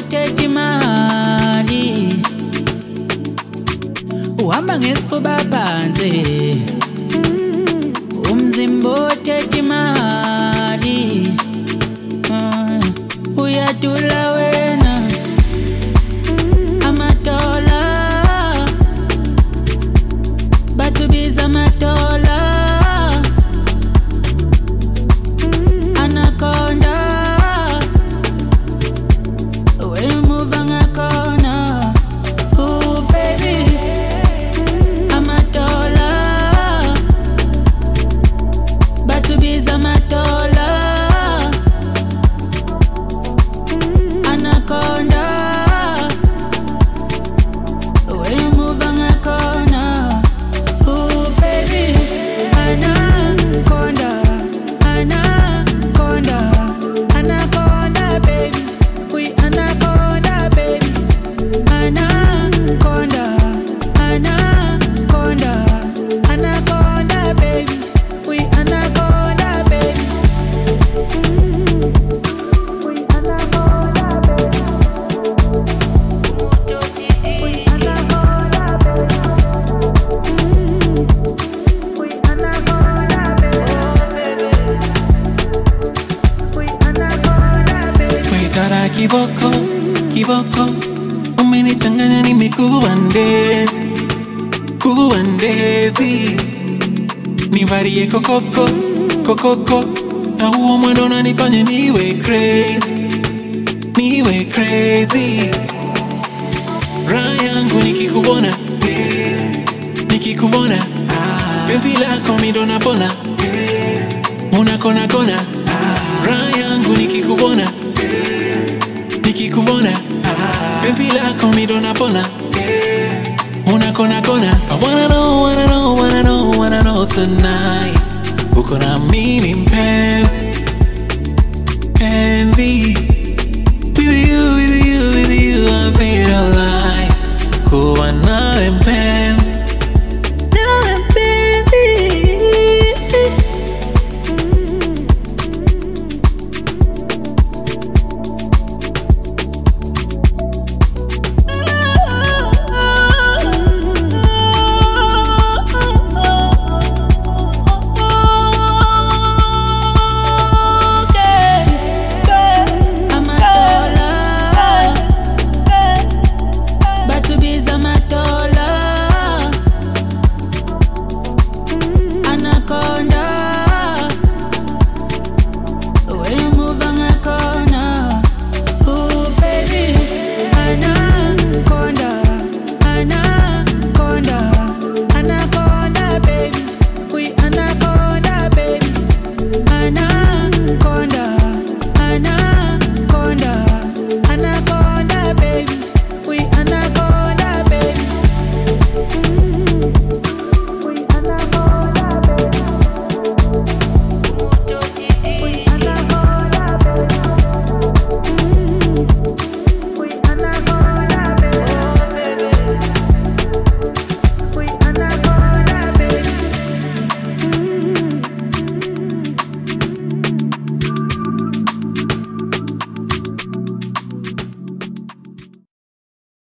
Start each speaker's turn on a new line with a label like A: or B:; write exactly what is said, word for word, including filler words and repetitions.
A: teti mahali uhamba ngesifuba phansi umzimba teti mahali uh, uyadula wena amatola batubiza amatola anaconda
B: Kiboko, kiboko, umenichanganya nimekubandezi, kubandezi. Nivarie kokoko, kokoko, na huo mwendo unanifanya niwe crazy, niwe crazy. Raha yangu nikikubona, nikikubona, penzi lako mimi ndo napona, unakona kona. Raha yangu nikikubona, nikikubona, penzi lako mimi ndo napona, unakona kona. I wanna know, wanna know, wanna know, wanna know tonight, uko na mimi mpenzi, penzi. With you, with you, with you I feel alive, kuwa nawe mpenzi.